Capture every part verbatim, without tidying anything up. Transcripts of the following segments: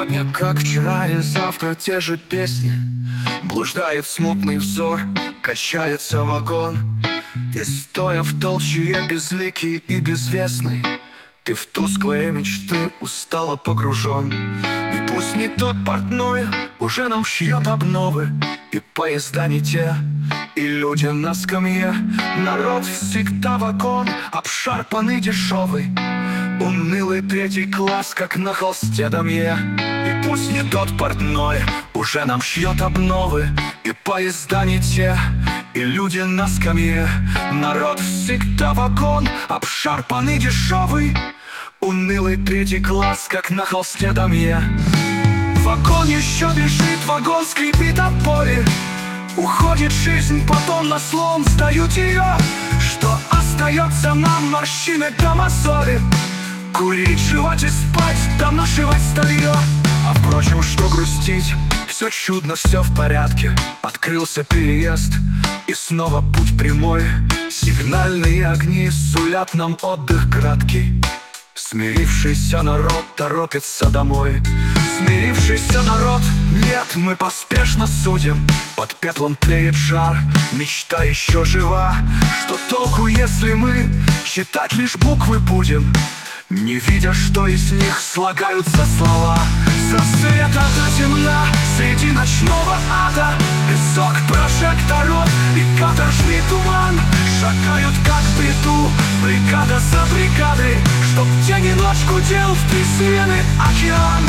Сегодня, как вчера и завтра те же песни. Блуждает смутный взор, качается вагон. И стоя в толще я безликий и безвестный, ты в тусклые мечты устало погружен. И пусть не тот портной уже нам шьет обновы, и поезда не те, и люди на скамье. Народ всегда вагон, обшарпанный, дешевый, унылый третий класс, как на холсте Дамье. И пусть не тот портной уже нам шьет обновы, и поезда не те, и люди на скамье. Народ всегда вагон, обшарпанный, дешевый, унылый третий класс, как на холсте Дамье. Вагон еще бежит, вагон скрипит о поле. Уходит жизнь, потом на слом сдают ее. Что остается нам, морщины до мозоли? Курить, жевать и спать, там нашивать старье. А впрочем, что грустить, все чудно, все в порядке. Открылся переезд, и снова путь прямой. Сигнальные огни сулят нам отдых краткий. Смирившийся народ торопится домой. Смирившийся народ, нет, мы поспешно судим. Под пеплом тлеет жар, мечта еще жива. Что толку, если мы считать лишь буквы будем, не видя, что из них слагаются слова? Со света до темна, среди ночного ада, песок прожекторов и каторжный туман. Шагают как в бреду, бригада за бригадой, чтоб день и ночь гудел в три смены океан.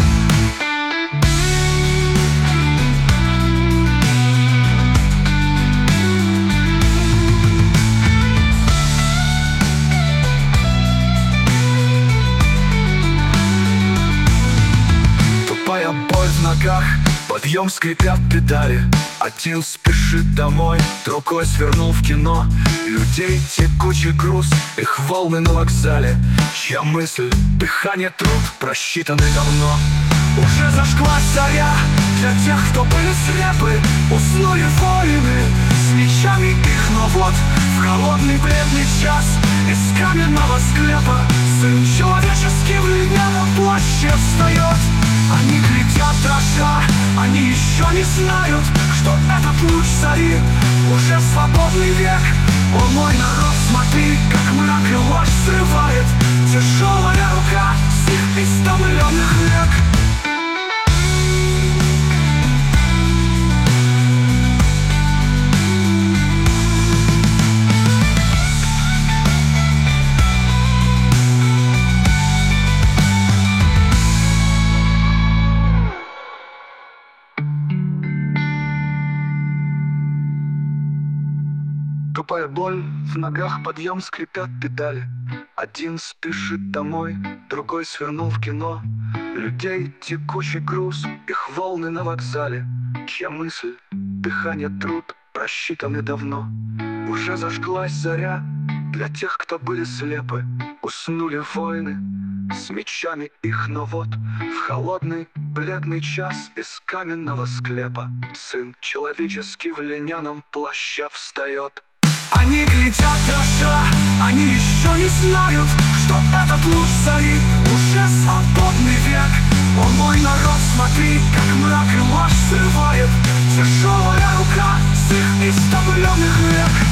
Тупая боль в ногах, подъем скрипят педали. Один спешит домой, другой свернул в кино. Людей текучий груз, их волны на вокзале, чья мысль, дыхание, труд просчитаны давно. Уже зажглась заря для тех, кто были слепы. Уснули воины с мечами их, но вот в холодный бледный час из каменного склепа сын человеческий в льняном плаще встает. Они глядят дрожа, они еще не знают, что этот луч зари уже свободный век. О, мой народ, смотри, как мрак и ложь срывает тяжелая рука с их истомленных век. Тупая боль в ногах, подъем скрипят педали. Один спешит домой, другой свернул в кино. Людей текучий груз, их волны на вокзале, чья мысль, дыхание, труд просчитаны давно. Уже зажглась заря для тех, кто были слепы. Уснули воины с мечами их, но вот в холодный бледный час из каменного склепа сын человеческий в льняном плаще встает. Они глядят дрожа, они еще не знают, что этот луч зари уже свободный век. О, мой народ, смотри, как мрак и ложь срывает тяжелая рука с их истомленных век.